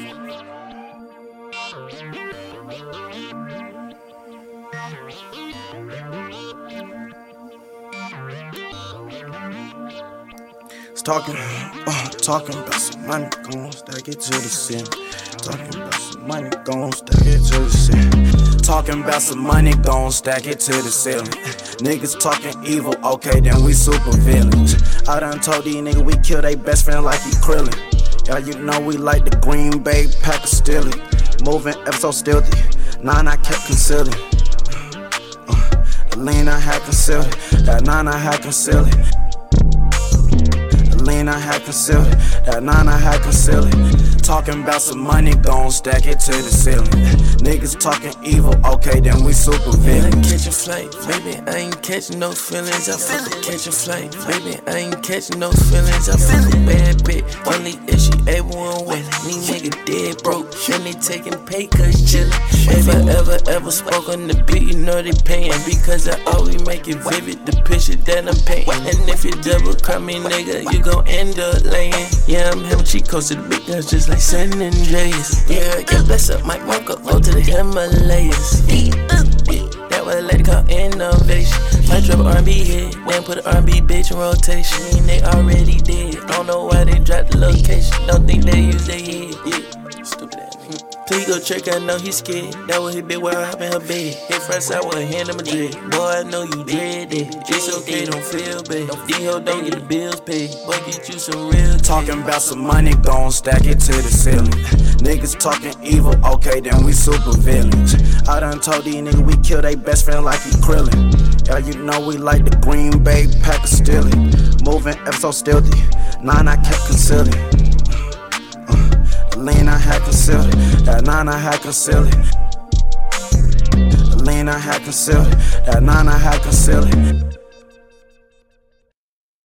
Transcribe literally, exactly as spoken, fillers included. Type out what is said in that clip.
Talking, uh, talking about some money, gon' stack it to the ceiling. Talking about some money, gon' stack it to the ceiling. Talking about some money, gon' stack it to the ceiling. Niggas talking evil, okay, then we super villains. I done told these niggas we kill they best friend like he Krillin. Yeah, you know we like the Green Bay Packers stealing. Moving ever so stealthy, nine I kept concealing. Uh, the lean I had concealed, that nine I had concealed. Lean I had concealed it, that nine I had concealed it. Talking about some money, gon' stack it to the ceiling. Niggas talking evil, okay, then we super villains. I catch a flight, baby, I ain't catching no feelings. I feel it, catch a flight, baby, I ain't catching no feelings. I feel a bad bitch, only if she able and willing. These niggas dead broke, and they taking pay cause chillin'. If I ever, ever spoke on the beat, you know they payin'. Because I always make it vivid, the picture that I'm painting. And if you double crown me, nigga, you gon' end up laying. Yeah, I'm having cheat codes to the big guns just like San Andreas. Yeah, yeah, bless up Mike Walker, go to the Himalayas. Yeah, that what a lady call innovation. My drop R and B hit, then put an R and B bitch in rotation. And they already did, don't know why they dropped the location. Don't think they use their head, yeah, stupid ass nigga. Please go check, I know he's scared. That was his big while I hop in her bed. Hit front side with a hand in my dread. Boy, I know you dread it. It's okay, don't feel bad. These hoes don't get the bills paid. Boy, get you some real talking about some money, gon' stack it to the ceiling. Niggas talking evil, okay, then we super villains. I done told these niggas we kill they best friend like he Krillin. Yeah, you know we like the Green Bay Packers stealing. Moving ever so stealthy, nine I kept concealing. Lean I had concealed it, that nine I had concealed it. Lean I had concealed it, that nine I had concealed it.